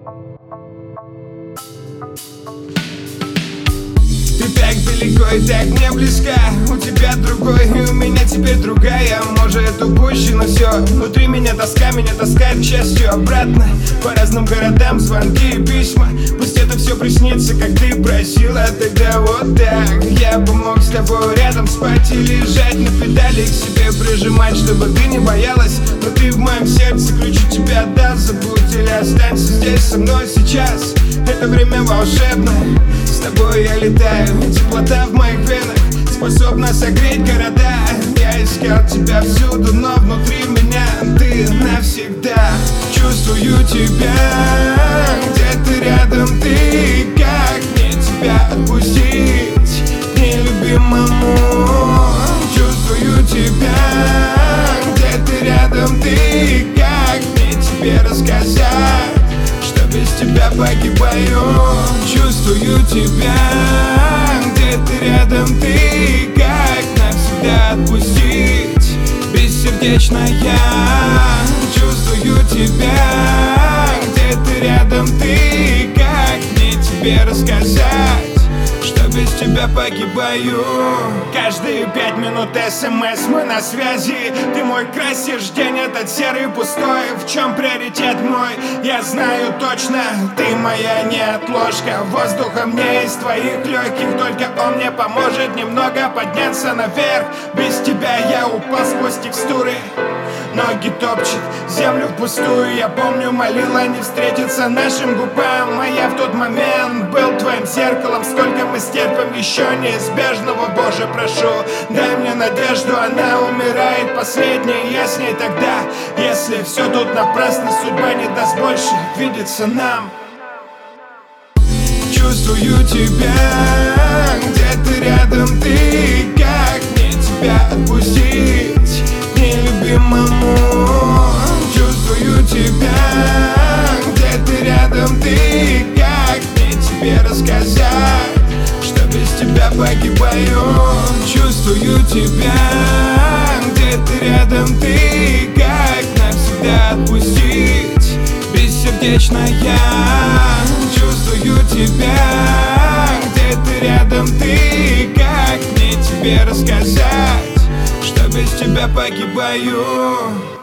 Ты так далеко и так мне близка. У тебя другой, и у меня теперь другая. Может, упущено все. Внутри меня таскает к счастью обратно. По разным городам звонки и письма. Пусть это все приснится, как ты просила. Тогда вот так я бы мог с тобой рядом спать и лежать на педали, к себе прижимать, чтобы ты не боялась. Но ты в моем сердце, ключи тебя отдал. Забудь или останься здесь со мной сейчас. Это время волшебное, с тобой я летаю. Теплота в моих венах способна согреть города. Я искал тебя всюду, но внутри меня ты навсегда. Чувствую тебя, где ты рядом, ты. Как мне тебя отпустить к нелюбимому? Чувствую тебя, где ты рядом, ты. Как мне тебе рассказать, что без тебя погибаю? Чувствую тебя, где ты рядом, ты. Как навсегда отпустить бессердечная? Чувствую тебя, где ты рядом, ты. Как мне тебе рассказать, что без тебя погибаю? Каждые 5 минут СМС, мы на связи. Ты мой красишь день, этот серый пустой. В чем приоритет мой? Я знаю точно, ты моя неотложка. Воздуха мне из твоих легких, только он мне поможет немного подняться наверх. Без тебя я упал сквозь текстуры. Ноги топчет землю впустую. Я помню, молила не встретиться нашим губам. А я в тот момент был твоим зеркалом. Сколько мы стерпим еще неизбежного, Боже, прошу, дай мне надежду, она умирает последней. Я с ней тогда, если все тут напрасно, судьба не даст больше видеться нам. Чувствую тебя, где ты рядом, ты. Как мне тебя отпустить к нелюбимому? Чувствую тебя, где ты рядом, ты. Как мне тебе рассказать, что без тебя погибаю? Чувствую тебя, где ты рядом, ты. Как навсегда отпустить бессердечная? Чувствую тебя, где ты рядом, ты. Как мне тебе рассказать, что без тебя погибаю?